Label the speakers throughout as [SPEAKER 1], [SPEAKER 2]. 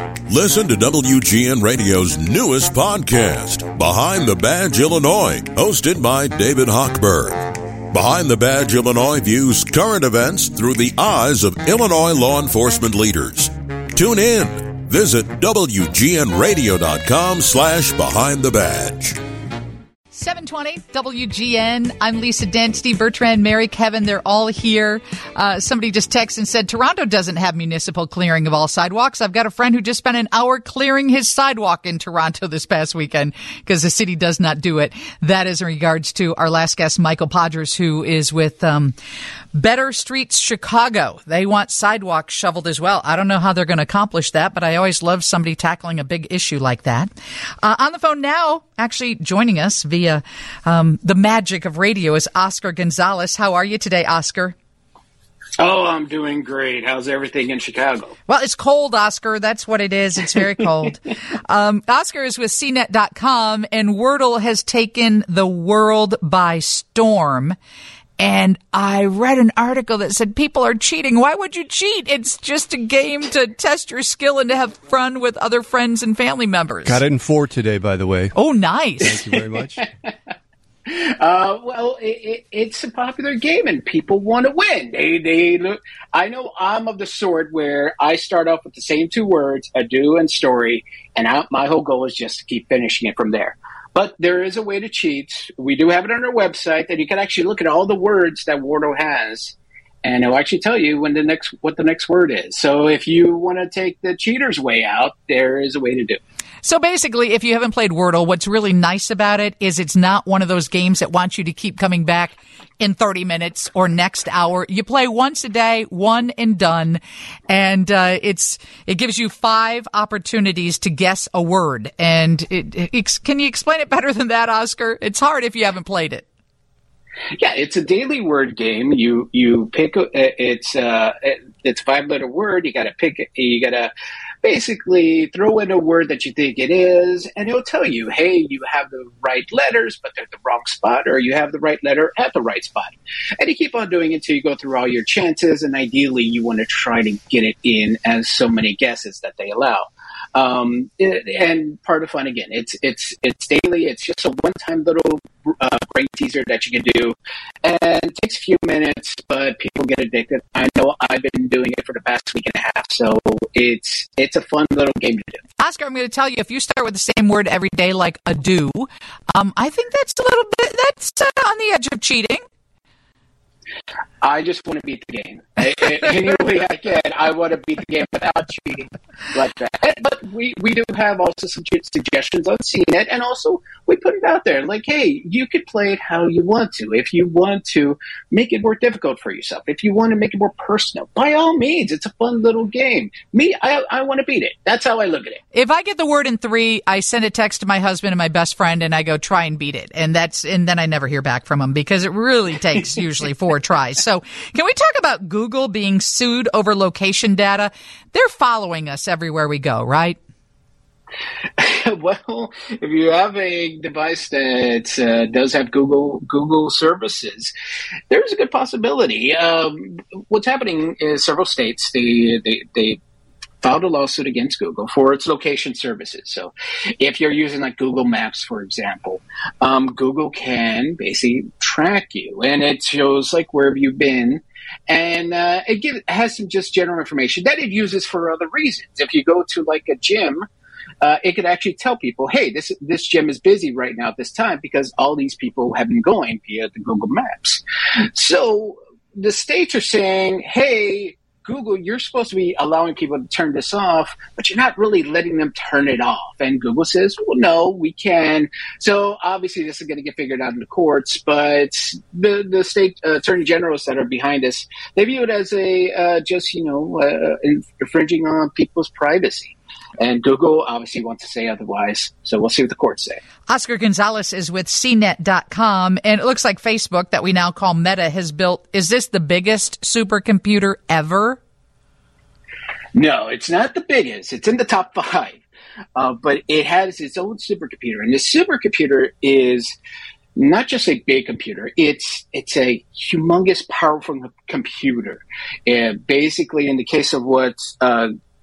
[SPEAKER 1] Listen to WGN Radio's newest podcast, Behind the Badge Illinois, hosted by David Hochberg. Behind the Badge Illinois views current events through the eyes of Illinois law enforcement leaders. Tune in. Visit WGNRadio.com/Behind the Badge.
[SPEAKER 2] 720 WGN. I'm Lisa Dent, Steve Bertrand, Mary, Kevin. They're all here. Somebody just texted and said, Toronto doesn't have municipal clearing of all sidewalks. I've got a friend who just spent an hour clearing his sidewalk in Toronto this past weekend because the city does not do it. That is in regards to our last guest, Michael Podgers, who is with Better Streets Chicago. They want sidewalks shoveled as well. I don't know how they're going to accomplish that, but I always love somebody tackling a big issue like that. On the phone now, actually joining us via the magic of radio, is Oscar Gonzalez. How are you today, Oscar?
[SPEAKER 3] Oh, I'm doing great. How's everything in Chicago?
[SPEAKER 2] Well, it's cold, Oscar. That's what it is. It's very cold. Oscar is with CNET.com, and Wordle has taken the world by storm. And I read an article that said people are cheating. Why would you cheat? It's just a game to test your skill and to have fun with other friends and family members.
[SPEAKER 4] Got it in 4 today, by the way.
[SPEAKER 2] Oh, nice.
[SPEAKER 4] Thank you very much.
[SPEAKER 3] Well, it's a popular game, and people want to win. They look. I know I'm of the sort where I start off with the same 2 words, ado and story, and my whole goal is just to keep finishing it from there. But there is a way to cheat. We do have it on our website that you can actually look at all the words that Wordle has, and it'll actually tell you what the next word is. So if you want to take the cheater's way out, there is a way to do it.
[SPEAKER 2] So basically, if you haven't played Wordle, what's really nice about it is it's not one of those games that wants you to keep coming back in 30 minutes or next hour. You play once a day, one and done, and it gives you 5 opportunities to guess a word. And can you explain it better than that, Oscar? It's hard if you haven't played it.
[SPEAKER 3] Yeah, it's a daily word game. You pick it's a 5-letter word. You got to pick it. You got to basically throw in a word that you think it is, and it'll tell you, hey, you have the right letters, but they're the wrong spot, or you have the right letter at the right spot. And you keep on doing it until you go through all your chances, and ideally you want to try to get it in as so many guesses that they allow. And part of fun, again, it's daily. It's just a one-time little brain teaser that you can do, and it takes a few minutes, but people get addicted. I know I've been doing it for the past week and a half, so it's a fun little game to do.
[SPEAKER 2] Oscar, I'm going to tell you, if you start with the same word every day, like ado, I think that's a little bit, that's on the edge of cheating.
[SPEAKER 3] I just want to beat the game. Any way I can, I want to beat the game without cheating like that. But we do have also some suggestions on CNET, and also we put it out there. Like, hey, you could play it how you want to. If you want to make it more difficult for yourself, if you want to make it more personal, by all means, it's a fun little game. I want to beat it. That's how I look at it.
[SPEAKER 2] If I get the word in 3, I send a text to my husband and my best friend, and I go, try and beat it. And then I never hear back from them because it really takes usually 4 tries. So can we talk about Google being sued over location data? They're following us everywhere we go, right?
[SPEAKER 3] Well, if you have a device that does have Google services, there's a good possibility. What's happening is several states, they filed a lawsuit against Google for its location services. So if you're using like Google Maps, for example, Google can basically track you, and it shows like where have you been. And it has some just general information that it uses for other reasons. If you go to like a gym, it could actually tell people, hey, this gym is busy right now at this time because all these people have been going via the Google Maps. So the states are saying, hey, Google, you're supposed to be allowing people to turn this off, but you're not really letting them turn it off. And Google says, well, no, we can. So obviously this is going to get figured out in the courts, but the state attorney generals that are behind this, they view it as infringing on people's privacy. And Google obviously wants to say otherwise, so we'll see what the courts say.
[SPEAKER 2] Oscar Gonzalez is with CNET.com, and it looks like Facebook, that we now call Meta, has built, is this the biggest supercomputer ever?
[SPEAKER 3] No, it's not the biggest. It's in the top 5, but it has its own supercomputer. And this supercomputer is not just a big computer. It's a humongous, powerful computer. And basically, in the case of what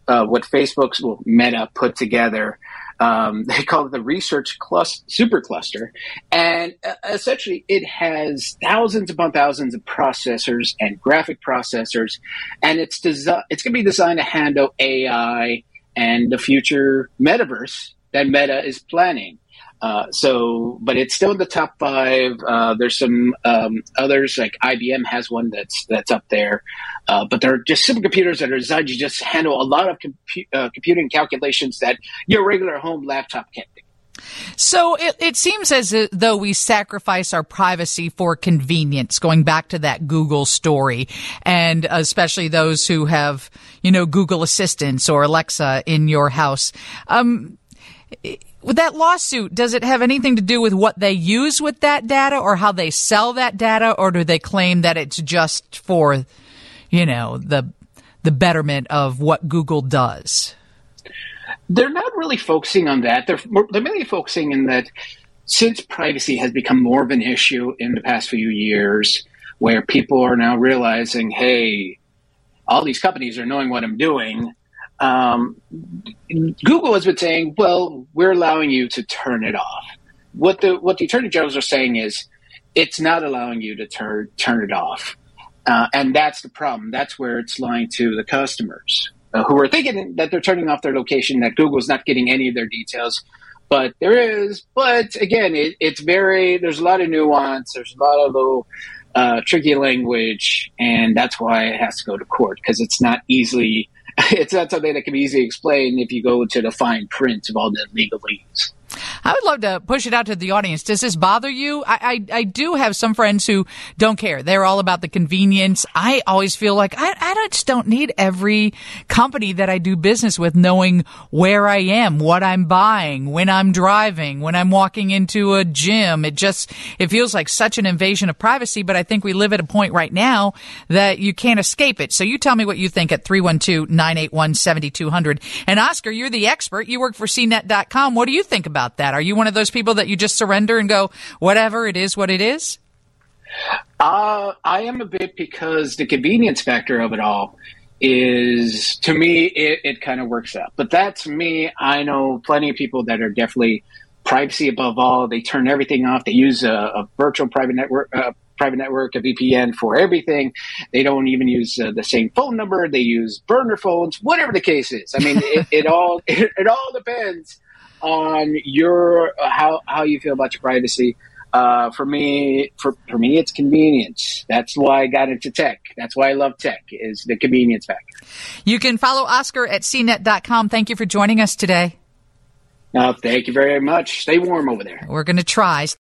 [SPEAKER 3] what Facebook's Meta put together. They call it the research supercluster, and essentially it has thousands upon thousands of processors and graphic processors, and it's going to be designed to handle AI and the future metaverse that Meta is planning. But it's still in the top 5. There's some others, like IBM has one that's up there. But they're just supercomputers that are designed to just handle a lot of computing calculations that your regular home laptop can't do.
[SPEAKER 2] So it seems as though we sacrifice our privacy for convenience, going back to that Google story, and especially those who have, Google Assistants or Alexa in your house. With that lawsuit, does it have anything to do with what they use with that data or how they sell that data, or do they claim that it's just for, the betterment of what Google does?
[SPEAKER 3] They're not really focusing on that. They're mainly focusing in that since privacy has become more of an issue in the past few years, where people are now realizing, hey, all these companies are knowing what I'm doing. Google has been saying, well, we're allowing you to turn it off. What the attorney generals are saying is it's not allowing you to turn it off. And that's the problem. That's where it's lying to the customers who are thinking that they're turning off their location, that Google's not getting any of their details. But again, there's a lot of nuance. There's a lot of little tricky language. And that's why it has to go to court, because it's not something that can be easily explained if you go to the fine print of all the legalese.
[SPEAKER 2] I would love to push it out to the audience. Does this bother you? I do have some friends who don't care. They're all about the convenience. I always feel like I just don't need every company that I do business with knowing where I am, what I'm buying, when I'm driving, when I'm walking into a gym. It feels like such an invasion of privacy, but I think we live at a point right now that you can't escape it. So you tell me what you think at 312-981-7200. And Oscar, you're the expert. You work for CNET.com. What do you think about that? Are you one of those people that you just surrender and go, whatever, it is what it is?
[SPEAKER 3] I am a bit, because the convenience factor of it all is, to me, it kind of works out. But that's me. I know plenty of people that are definitely privacy above all. They turn everything off. They use a virtual private network, a VPN for everything. They don't even use the same phone number. They use burner phones, whatever the case is. I mean, it all depends on how you feel about your privacy. For me, it's convenience. That's why I got into tech. That's why I love tech, is the convenience factor.
[SPEAKER 2] You can follow Oscar at CNET.com. Thank you for joining us today.
[SPEAKER 3] Thank you very much. Stay warm over there.
[SPEAKER 2] We're going to try.